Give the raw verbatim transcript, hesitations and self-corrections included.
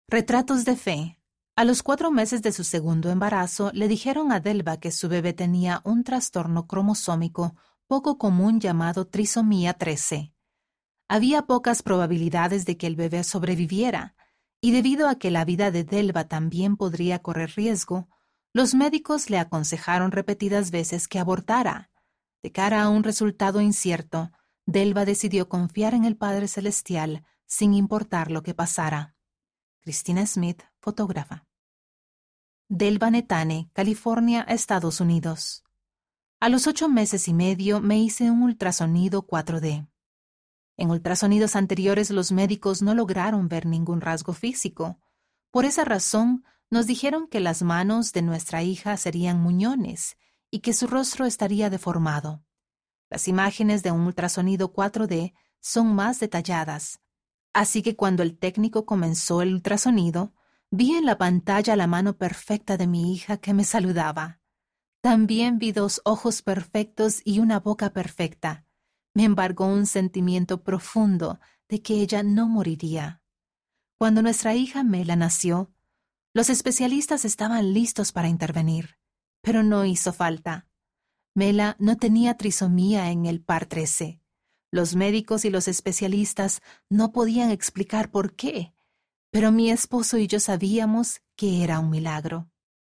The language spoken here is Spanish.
Retratos de fe. A los cuatro meses de su segundo embarazo, le dijeron a Delva que su bebé tenía un trastorno cromosómico poco común llamado trisomía trece. Había pocas probabilidades de que el bebé sobreviviera, y debido a que la vida de Delva también podría correr riesgo, los médicos le aconsejaron repetidas veces que abortara. De cara a un resultado incierto, Delva decidió confiar en el Padre Celestial sin importar lo que pasara. Christina Smith, fotógrafa. Delva Netane, California, Estados Unidos. A los ocho meses y medio me hice un ultrasonido cuatro D. En ultrasonidos anteriores los médicos no lograron ver ningún rasgo físico. Por esa razón, nos dijeron que las manos de nuestra hija serían muñones y que su rostro estaría deformado. Las imágenes de un ultrasonido cuatro D son más detalladas, así que cuando el técnico comenzó el ultrasonido, vi en la pantalla la mano perfecta de mi hija que me saludaba. También vi dos ojos perfectos y una boca perfecta. Me embargó un sentimiento profundo de que ella no moriría. Cuando nuestra hija Mela nació, los especialistas estaban listos para intervenir, pero no hizo falta. Mela no tenía trisomía en el par trece. Los médicos y los especialistas no podían explicar por qué, pero mi esposo y yo sabíamos que era un milagro.